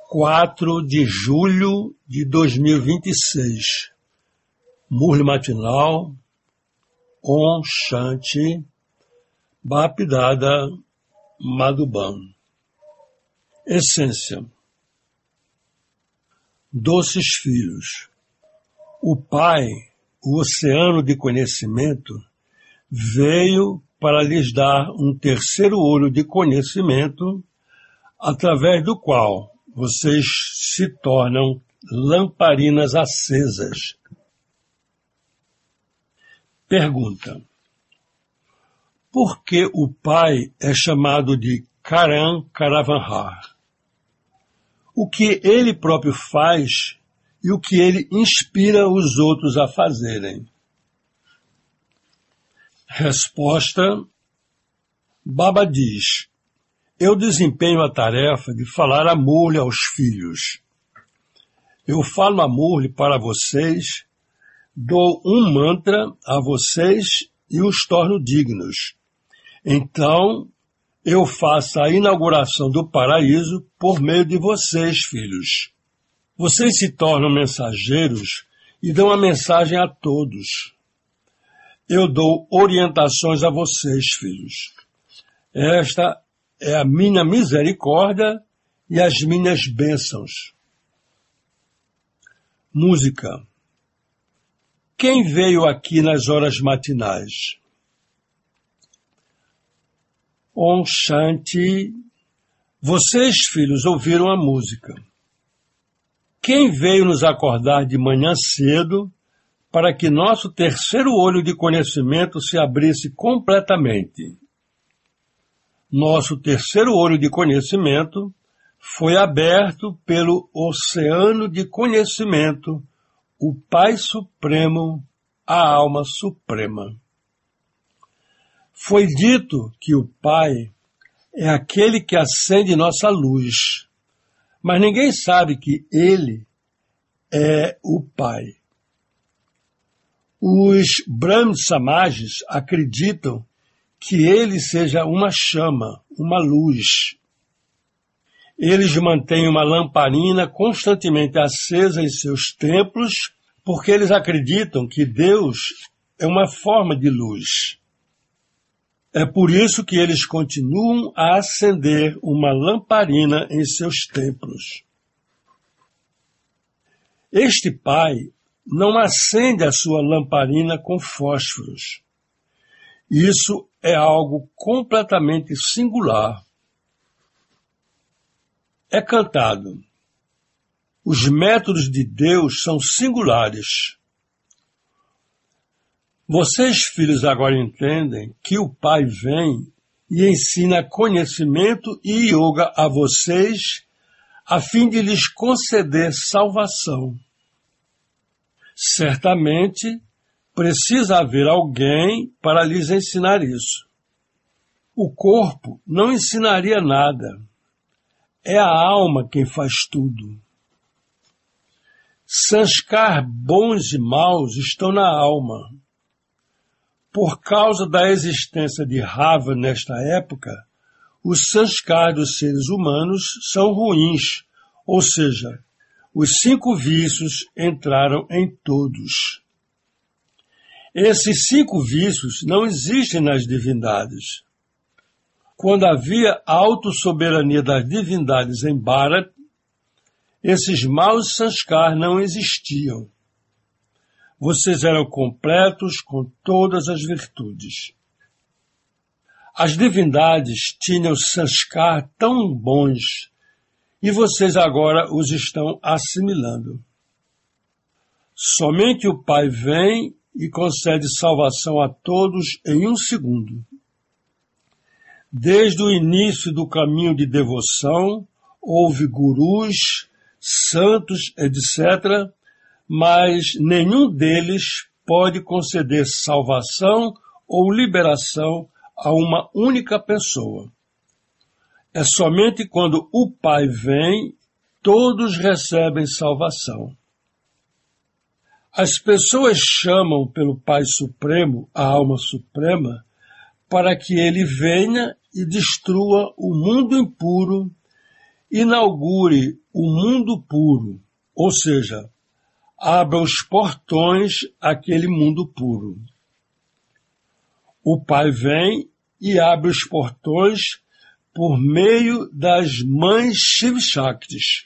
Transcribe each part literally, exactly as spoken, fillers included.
quatro de julho de dois mil e vinte e seis. Murli matinal, Om Shanti, Bapdada Madhuban. Essência. Doces filhos, o Pai, o oceano de conhecimento, veio para lhes dar um terceiro olho de conhecimento, através do qual vocês se tornam lamparinas acesas. Pergunta: por que o Pai é chamado de Karan Karavanhar? O que ele próprio faz e o que ele inspira os outros a fazerem? Resposta: Baba diz: eu desempenho a tarefa de falar a Murli aos filhos. Eu falo a Murli para vocês, dou um mantra a vocês e os torno dignos. Então, eu faço a inauguração do paraíso por meio de vocês, filhos. Vocês se tornam mensageiros e dão a mensagem a todos. Eu dou orientações a vocês, filhos. Esta é a minha misericórdia e as minhas bênçãos. Música. Quem veio aqui nas horas matinais? Om Shanti. Vocês, filhos, ouviram a música. Quem veio nos acordar de manhã cedo para que nosso terceiro olho de conhecimento se abrisse completamente? Nosso terceiro olho de conhecimento foi aberto pelo oceano de conhecimento, o Pai Supremo, a Alma Suprema. Foi dito que o Pai é aquele que acende nossa luz, mas ninguém sabe que Ele é o Pai. Os Brahmas Samajes acreditam que Ele seja uma chama, uma luz. Eles mantêm uma lamparina constantemente acesa em seus templos, porque eles acreditam que Deus é uma forma de luz. É por isso que eles continuam a acender uma lamparina em seus templos. Este Pai não acende a sua lamparina com fósforos. Isso é algo completamente singular. É cantado: os métodos de Deus são singulares. Vocês, filhos, agora entendem que o Pai vem e ensina conhecimento e yoga a vocês, a fim de lhes conceder salvação. Certamente, precisa haver alguém para lhes ensinar isso. O corpo não ensinaria nada. É a alma quem faz tudo. Sanskar bons e maus estão na alma. Por causa da existência de Rava nesta época, os sanskar dos seres humanos são ruins, ou seja, os cinco vícios entraram em todos. Esses cinco vícios não existem nas divindades. Quando havia a autossoberania das divindades em Bharat, esses maus sanskar não existiam. Vocês eram completos com todas as virtudes. As divindades tinham sanskar tão bons e vocês agora os estão assimilando. Somente o Pai vem e concede salvação a todos em um segundo. Desde o início do caminho de devoção, houve gurus, santos, etcétera, mas nenhum deles pode conceder salvação ou liberação a uma única pessoa. É somente quando o Pai vem, todos recebem salvação. As pessoas chamam pelo Pai Supremo, a Alma Suprema, para que ele venha e destrua o mundo impuro inaugure o mundo puro, ou seja, abra os portões àquele mundo puro. O Pai vem e abre os portões por meio das mães Shiv Shaktis.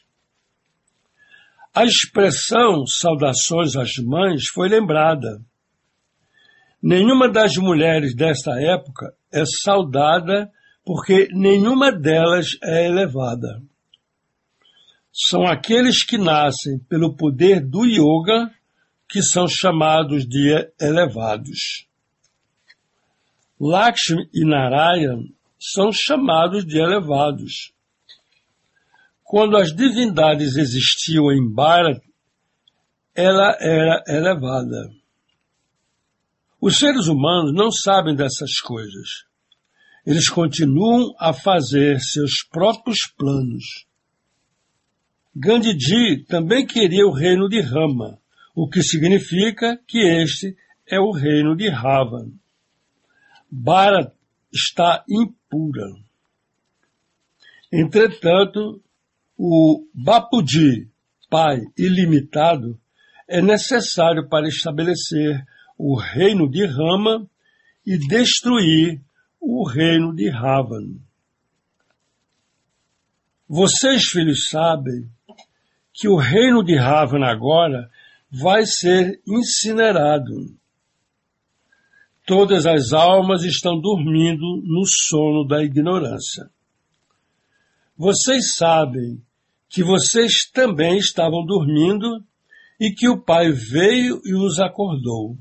A expressão saudações às mães foi lembrada. Nenhuma das mulheres desta época é saudada porque nenhuma delas é elevada. São aqueles que nascem pelo poder do yoga que são chamados de elevados. Lakshmi e Narayana são chamados de elevados. Quando as divindades existiam em Bharat, ela era elevada. Os seres humanos não sabem dessas coisas. Eles continuam a fazer seus próprios planos. Gandhiji também queria o reino de Rama, o que significa que este é o reino de Ravan. Bharat está impura. Entretanto, o Bapuji, Pai ilimitado, é necessário para estabelecer o reino de Rama e destruir o reino de Ravan. Vocês, filhos, sabem que o reino de Ravan agora vai ser incinerado. Todas as almas estão dormindo no sono da ignorância. Vocês sabem que vocês também estavam dormindo e que o Pai veio e os acordou.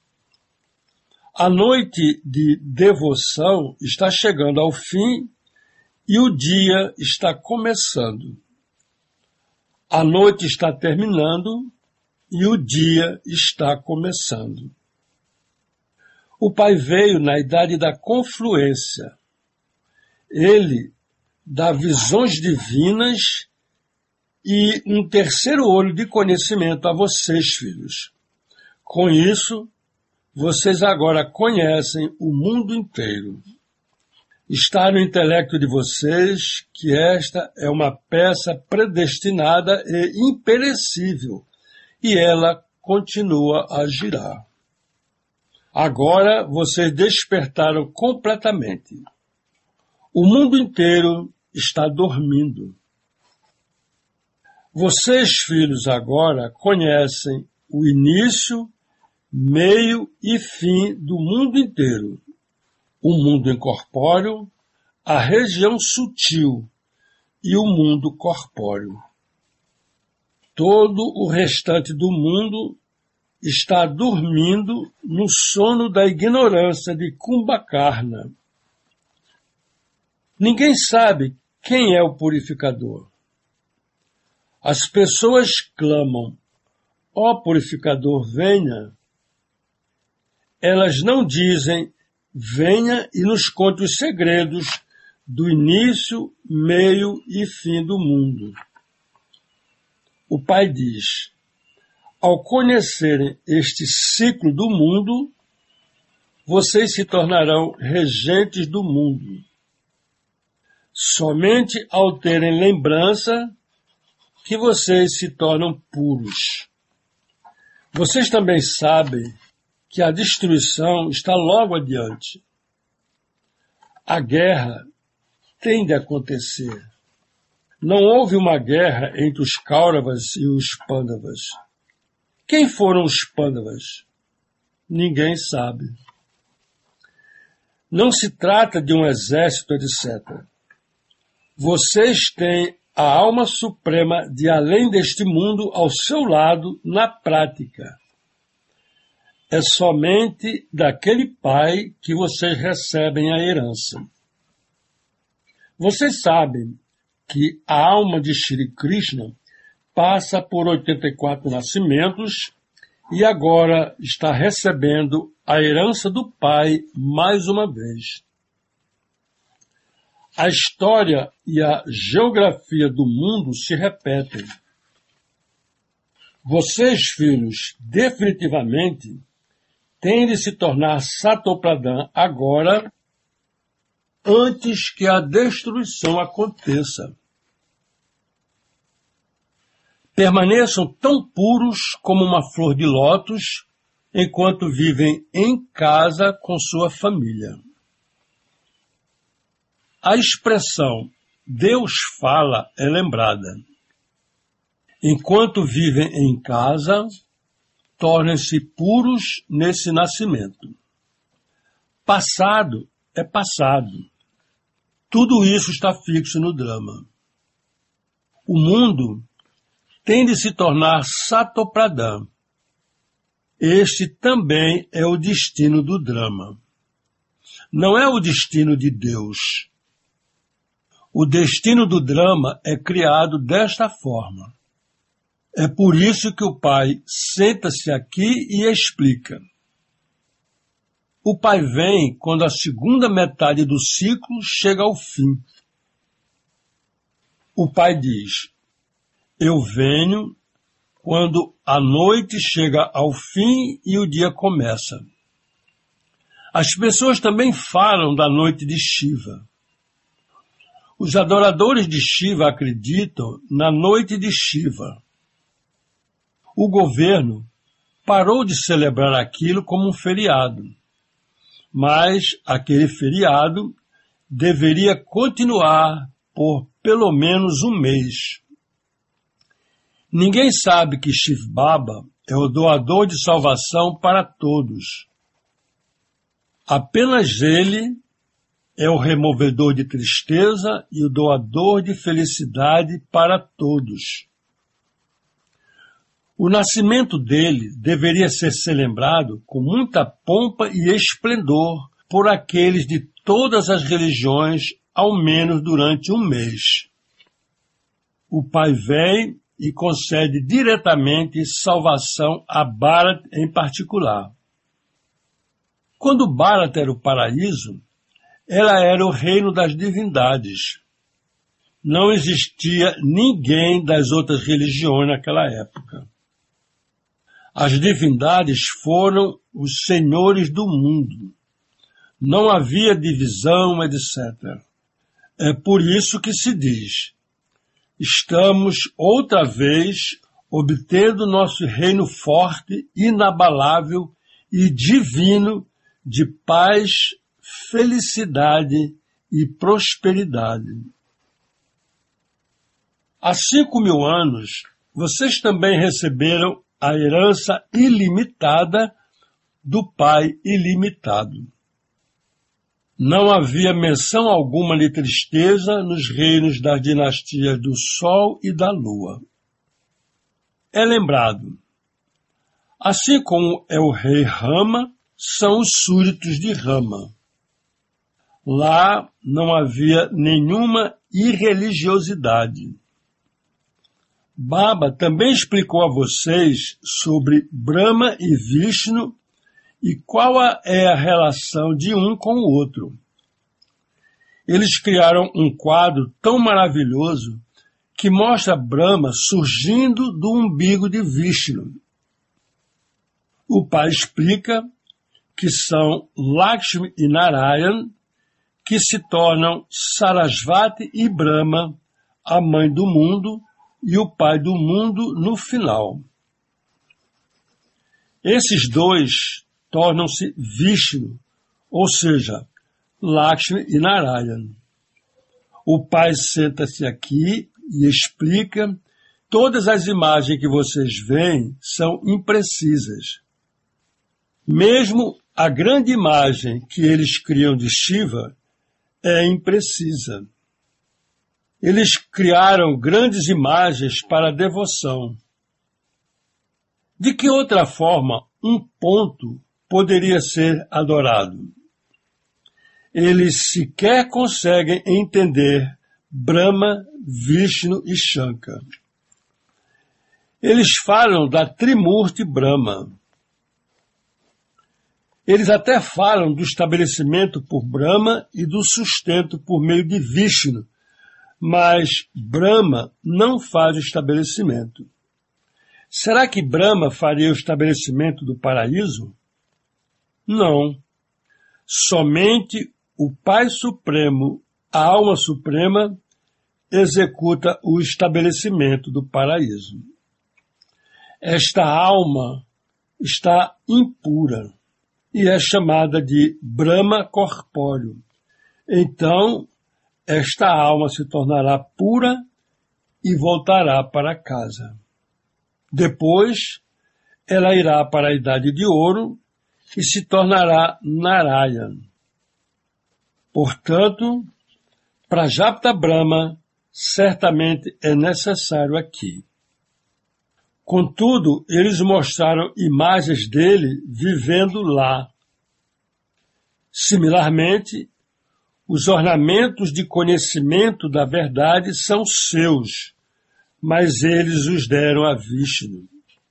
A noite de devoção está chegando ao fim e o dia está começando. A noite está terminando e o dia está começando. O Pai veio na idade da confluência. Ele dá visões divinas e um terceiro olho de conhecimento a vocês, filhos. Com isso, vocês agora conhecem o mundo inteiro. Está no intelecto de vocês que esta é uma peça predestinada e imperecível, e ela continua a girar. Agora vocês despertaram completamente. O mundo inteiro está dormindo. Vocês, filhos, agora conhecem o início, meio e fim do mundo inteiro. O mundo incorpóreo, a região sutil e o mundo corpóreo. Todo o restante do mundo está dormindo no sono da ignorância de Kumbhakarna. Ninguém sabe quem é o purificador. As pessoas clamam, ó purificador, venha. Elas não dizem, venha e nos conte os segredos do início, meio e fim do mundo. O Pai diz, ao conhecerem este ciclo do mundo, vocês se tornarão regentes do mundo. Somente ao terem lembrança que vocês se tornam puros. Vocês também sabem que a destruição está logo adiante. A guerra tem de acontecer. Não houve uma guerra entre os Kauravas e os Pandavas. Quem foram os Pandavas? Ninguém sabe. Não se trata de um exército, etcétera. Vocês têm a alma suprema de além deste mundo ao seu lado na prática. É somente daquele Pai que vocês recebem a herança. Vocês sabem que a alma de Shri Krishna passa por oitenta e quatro nascimentos e agora está recebendo a herança do Pai mais uma vez. A história e a geografia do mundo se repetem. Vocês, filhos, definitivamente têm de se tornar Satopradhan agora, antes que a destruição aconteça. permaneçam tão puros como uma flor de lótus enquanto vivem em casa com sua família. A expressão Deus fala é lembrada. Enquanto vivem em casa, tornem-se puros nesse nascimento. Passado é passado. Tudo isso está fixo no drama. O mundo tem de se tornar Satopradhan. Este também é o destino do drama. Não é o destino de Deus. O destino do drama é criado desta forma. É por isso que o pai senta-se aqui e explica. O pai vem quando a segunda metade do ciclo chega ao fim. O pai diz, eu venho quando a noite chega ao fim e o dia começa. As pessoas também falam da noite de Shiva. Os adoradores de Shiva acreditam na noite de Shiva. O governo parou de celebrar aquilo como um feriado, mas aquele feriado deveria continuar por pelo menos um mês. Ninguém sabe que Shiv Baba é o doador de salvação para todos. Apenas ele é o removedor de tristeza e o doador de felicidade para todos. O nascimento dele deveria ser celebrado com muita pompa e esplendor por aqueles de todas as religiões, ao menos durante um mês. O pai vem e concede diretamente salvação a Bharat em particular. Quando Bharat era o paraíso, ela era o reino das divindades. Não existia ninguém das outras religiões naquela época. As divindades foram os senhores do mundo. Não havia divisão, etcétera. É por isso que se diz, estamos outra vez obtendo nosso reino forte, inabalável e divino de paz, felicidade e prosperidade. Há cinco mil anos, vocês também receberam a herança ilimitada do Pai ilimitado. Não havia menção alguma de tristeza nos reinos das dinastias do Sol e da Lua. É lembrado, assim como é o rei Rama, são os súditos de Rama. Lá não havia nenhuma irreligiosidade. Baba também explicou a vocês sobre Brahma e Vishnu e qual é a relação de um com o outro. Eles criaram um quadro tão maravilhoso que mostra Brahma surgindo do umbigo de Vishnu. O pai explica que são Lakshmi e Narayan, que se tornam Sarasvati e Brahma, a mãe do mundo, e o pai do mundo no final. Esses dois tornam-se Vishnu, ou seja, Lakshmi e Narayan. O pai senta-se aqui e explica, todas as imagens que vocês veem são imprecisas. Mesmo a grande imagem que eles criam de Shiva é imprecisa. Eles criaram grandes imagens para a devoção. De que outra forma um ponto poderia ser adorado? Eles sequer conseguem entender Brahma, Vishnu e Shankar. Eles falam da Trimurti Brahma. Eles até falam do estabelecimento por Brahma e do sustento por meio de Vishnu, mas Brahma não faz o estabelecimento. Será que Brahma faria o estabelecimento do paraíso? Não. Somente o Pai Supremo, a Alma Suprema, executa o estabelecimento do paraíso. Esta alma está impura e é chamada de Brahma corpóreo. Então, esta alma se tornará pura e voltará para casa. Depois, ela irá para a Idade de Ouro e se tornará Narayan. Portanto, Prajapta Brahma certamente é necessário aqui. Contudo, eles mostraram imagens dele vivendo lá. Similarmente, os ornamentos de conhecimento da verdade são seus, mas eles os deram a Vishnu.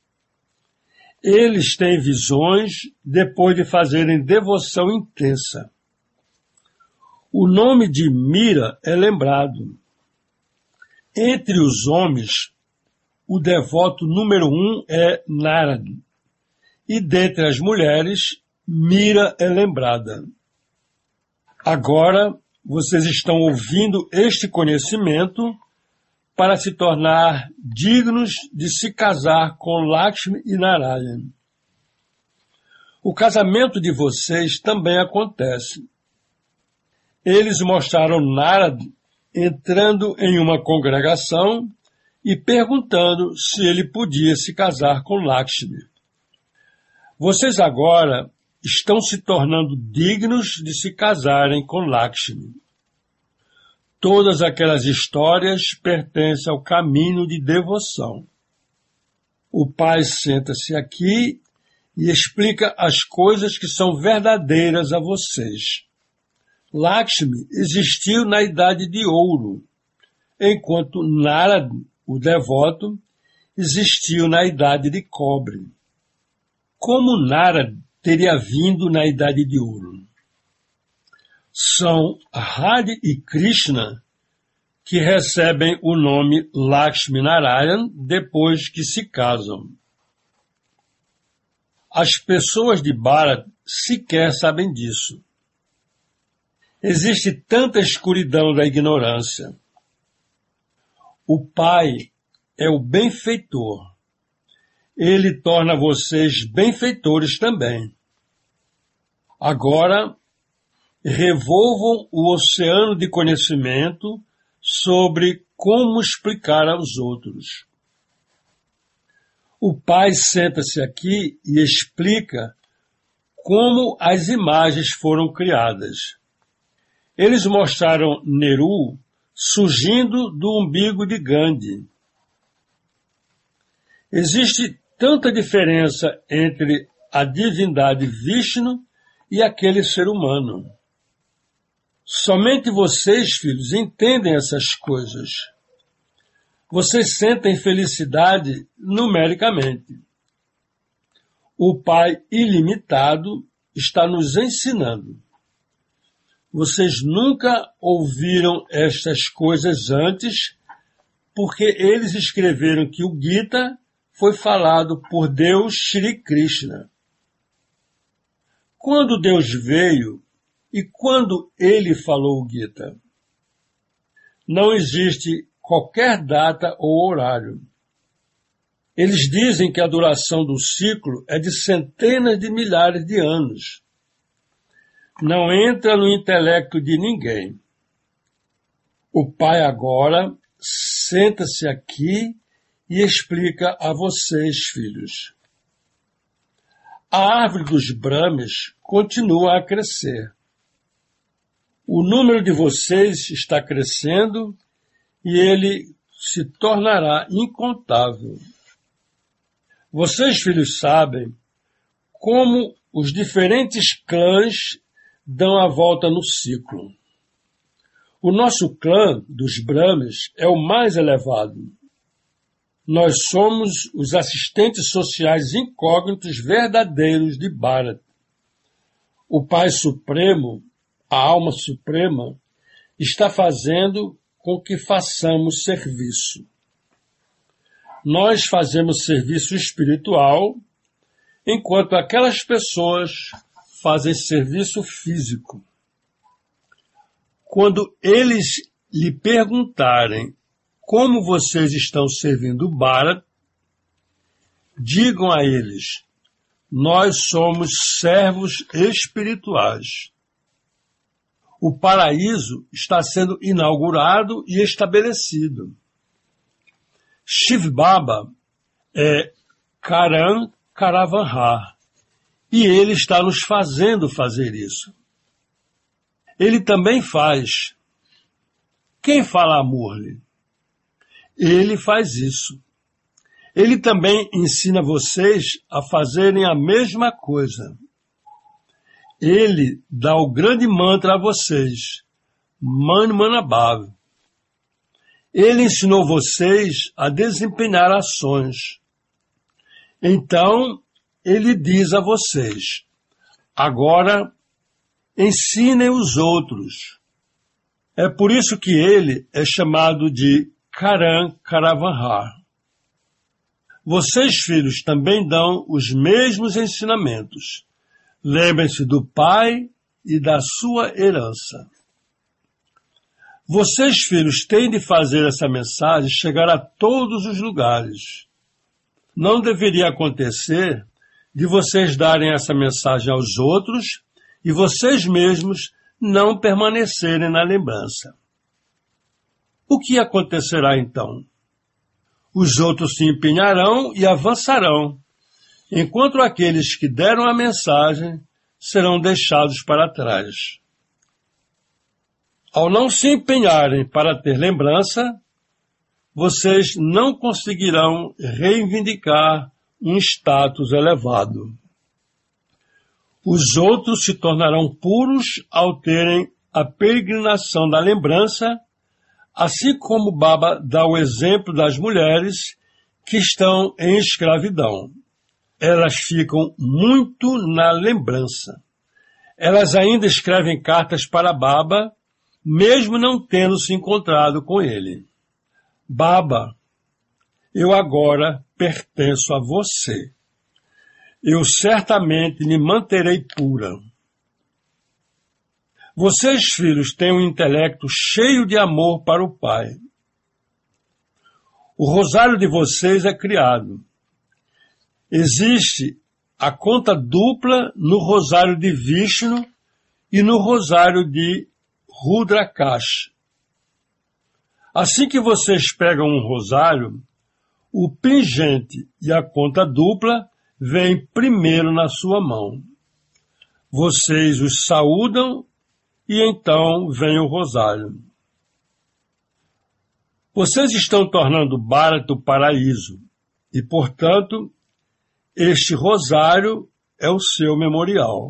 Eles têm visões depois de fazerem devoção intensa. O nome de Mira é lembrado. Entre os homens, o devoto número um é Narada, e dentre as mulheres, Mira é lembrada. Agora, vocês estão ouvindo este conhecimento para se tornar dignos de se casar com Lakshmi e Narayan. O casamento de vocês também acontece. Eles mostraram Narada entrando em uma congregação e perguntando se ele podia se casar com Lakshmi. Vocês agora estão se tornando dignos de se casarem com Lakshmi. Todas aquelas histórias pertencem ao caminho de devoção. O pai senta-se aqui e explica as coisas que são verdadeiras a vocês. Lakshmi existiu na Idade de Ouro, enquanto Narada, o devoto, existiu na Idade de Cobre. Como Narada teria vindo na Idade de Ouro? São Radha e Krishna que recebem o nome Lakshmi Narayan depois que se casam. As pessoas de Bharat sequer sabem disso. Existe tanta escuridão da ignorância. O Pai é o benfeitor. Ele torna vocês benfeitores também. Agora, revolvam o oceano de conhecimento sobre como explicar aos outros. O Pai senta-se aqui e explica como as imagens foram criadas. Eles mostraram Nehru surgindo do umbigo de Gandhi. Existe tanta diferença entre a divindade Vishnu e aquele ser humano. Somente vocês, filhos, entendem essas coisas. Vocês sentem felicidade numericamente. O Pai ilimitado está nos ensinando. Vocês nunca ouviram estas coisas antes, porque eles escreveram que o Gita foi falado por Deus Shri Krishna. Quando Deus veio e quando ele falou o Gita? Não existe qualquer data ou horário. Eles dizem que a duração do ciclo é de centenas de milhares de anos. Não entra no intelecto de ninguém. O Pai agora senta-se aqui e explica a vocês, filhos. A árvore dos Brahmes continua a crescer. O número de vocês está crescendo e ele se tornará incontável. Vocês, filhos, sabem como os diferentes clãs dão a volta no ciclo. O nosso clã dos Brahmes é o mais elevado. Nós somos os assistentes sociais incógnitos verdadeiros de Bharat. O Pai Supremo, a Alma Suprema, está fazendo com que façamos serviço. Nós fazemos serviço espiritual, enquanto aquelas pessoas fazem serviço físico. Quando eles lhe perguntarem como vocês estão servindo Bharat, digam a eles: nós somos servos espirituais. O paraíso está sendo inaugurado e estabelecido. Shiv Baba é Karan Karavanhar, e ele está nos fazendo fazer isso. Ele também faz. Quem fala a Murli? Ele faz isso. Ele também ensina vocês a fazerem a mesma coisa. Ele dá o grande mantra a vocês, Man Manabhav. Ele ensinou vocês a desempenhar ações. Então, ele diz a vocês: agora, ensinem os outros. É por isso que ele é chamado de Karan Karavanhar. Vocês, filhos, também dão os mesmos ensinamentos. Lembrem-se do pai e da sua herança. Vocês, filhos, têm de fazer essa mensagem chegar a todos os lugares. Não deveria acontecer de vocês darem essa mensagem aos outros e vocês mesmos não permanecerem na lembrança. O que acontecerá então? Os outros se empenharão e avançarão, enquanto aqueles que deram a mensagem serão deixados para trás. Ao não se empenharem para ter lembrança, vocês não conseguirão reivindicar um status elevado. Os outros se tornarão puros ao terem a peregrinação da lembrança, assim como Baba dá o exemplo das mulheres que estão em escravidão. Elas ficam muito na lembrança. Elas ainda escrevem cartas para Baba, mesmo não tendo se encontrado com ele. Baba, eu agora pertenço a você. Eu certamente me manterei pura. Vocês, filhos, têm um intelecto cheio de amor para o Pai. O rosário de vocês é criado. Existe a conta dupla no rosário de Vishnu e no rosário de Rudrakash. Assim que vocês pegam um rosário, o pingente e a conta dupla vêm primeiro na sua mão. Vocês os saúdam e então vem o rosário. Vocês estão tornando Bharat o paraíso e, portanto, este rosário é o seu memorial.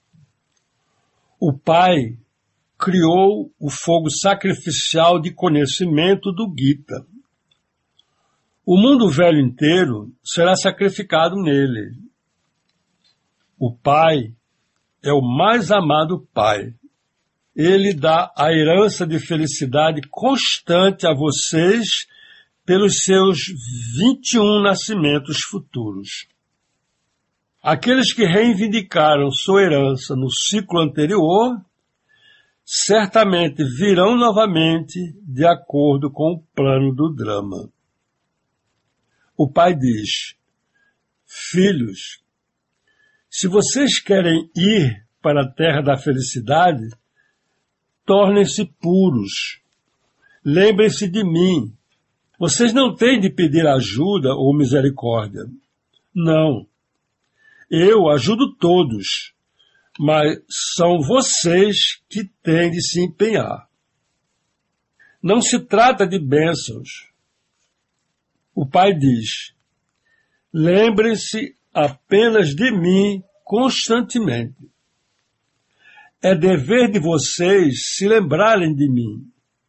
O Pai criou o fogo sacrificial de conhecimento do Gita. O mundo velho inteiro será sacrificado nele. O Pai é o mais amado Pai. Ele dá a herança de felicidade constante a vocês pelos seus vinte e um nascimentos futuros. Aqueles que reivindicaram sua herança no ciclo anterior certamente virão novamente de acordo com o plano do drama. O pai diz: filhos, se vocês querem ir para a terra da felicidade, tornem-se puros. Lembrem-se de mim. Vocês não têm de pedir ajuda ou misericórdia. Não. Eu ajudo todos, mas são vocês que têm de se empenhar. Não se trata de bênçãos. O pai diz: lembrem-se apenas de mim constantemente. É dever de vocês se lembrarem de mim.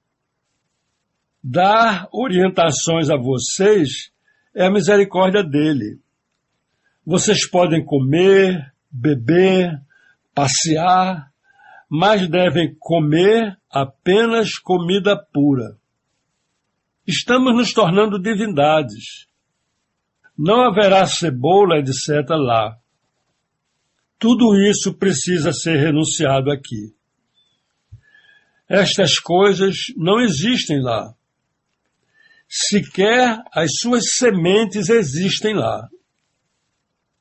Dar orientações a vocês é a misericórdia dele. Vocês podem comer, beber, passear, mas devem comer apenas comida pura. Estamos nos tornando divindades. Não haverá cebola, etcétera lá. Tudo isso precisa ser renunciado aqui. Estas coisas não existem lá. Sequer as suas sementes existem lá.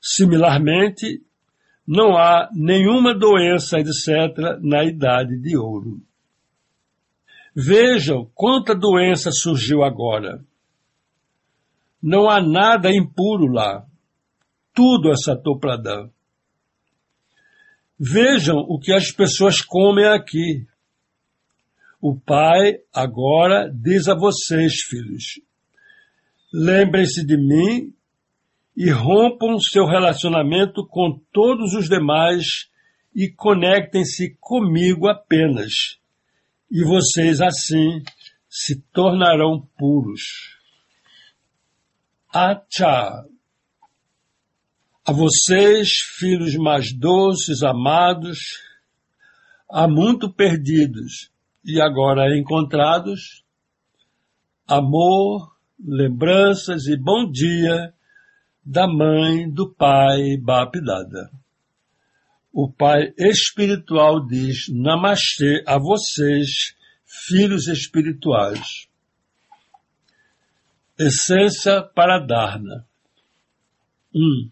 Similarmente, não há nenhuma doença, etcétera, na Idade de Ouro. Vejam quanta doença surgiu agora. Não há nada impuro lá. Tudo é Satopradã. Vejam o que as pessoas comem aqui. O Pai agora diz a vocês, filhos, lembrem-se de mim e rompam seu relacionamento com todos os demais e conectem-se comigo apenas. E vocês, assim, se tornarão puros. Achá. A vocês, filhos mais doces, amados, há muito perdidos e agora encontrados, amor, lembranças e bom dia da mãe, do pai Bapdada. O pai espiritual diz Namastê a vocês, filhos espirituais. Essência para Dharna. um.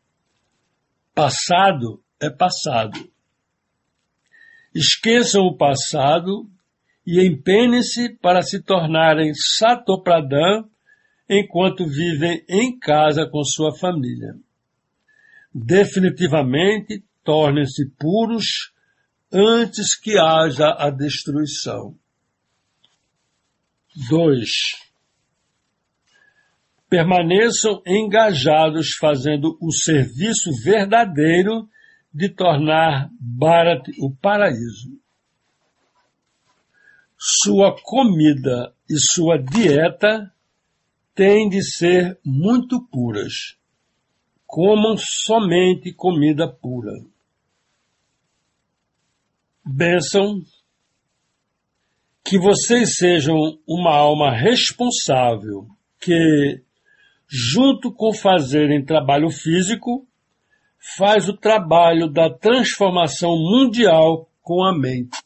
Passado é passado. Esqueçam o passado e empenhem-se para se tornarem Satopradã enquanto vivem em casa com sua família. Definitivamente, tornem-se puros antes que haja a destruição. dois. Permaneçam engajados fazendo o serviço verdadeiro de tornar Bharat o paraíso. Sua comida e sua dieta têm de ser muito puras. Comam somente comida pura. Bênção. Que vocês sejam uma alma responsável que, junto com fazerem trabalho físico, faz o trabalho da transformação mundial com a mente.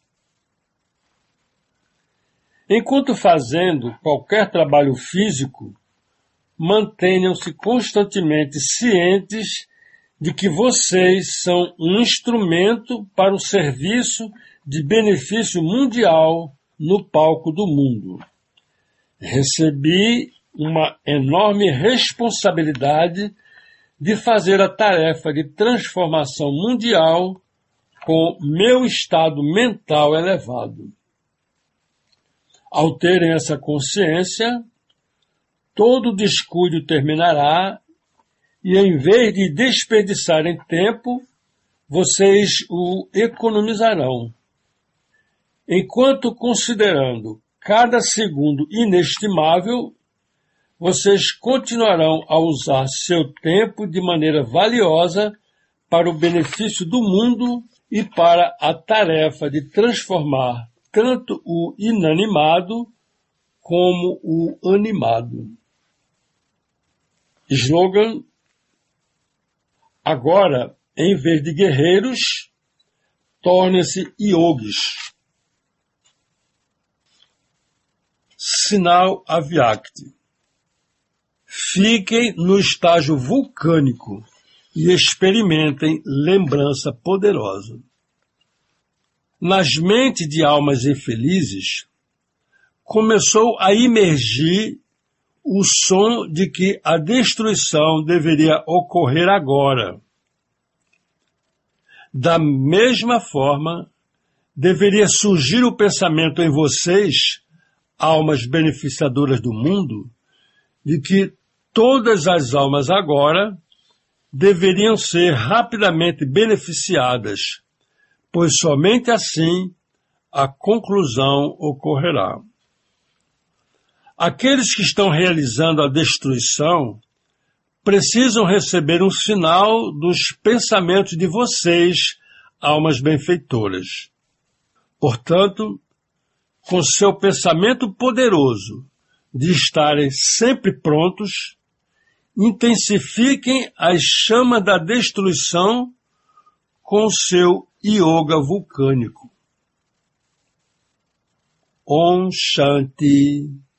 Enquanto fazendo qualquer trabalho físico, mantenham-se constantemente cientes de que vocês são um instrumento para o serviço de benefício mundial no palco do mundo. Recebi uma enorme responsabilidade de fazer a tarefa de transformação mundial com meu estado mental elevado. Ao terem essa consciência, todo descuido terminará e, em vez de desperdiçarem tempo, vocês o economizarão. Enquanto considerando cada segundo inestimável, vocês continuarão a usar seu tempo de maneira valiosa para o benefício do mundo e para a tarefa de transformar tanto o inanimado como o animado. Slogan: agora, em vez de guerreiros, tornem-se yogis. Sinal Avyakti. Fiquem no estágio vulcânico e experimentem lembrança poderosa. Nas mentes de almas infelizes, começou a emergir o som de que a destruição deveria ocorrer agora. Da mesma forma, deveria surgir o pensamento em vocês, almas beneficiadoras do mundo, de que todas as almas agora deveriam ser rapidamente beneficiadas, pois somente assim a conclusão ocorrerá. Aqueles que estão realizando a destruição precisam receber um sinal dos pensamentos de vocês, almas benfeitoras. Portanto, com seu pensamento poderoso de estarem sempre prontos, intensifiquem as chamas da destruição com seu yoga vulcânico. Om Shanti.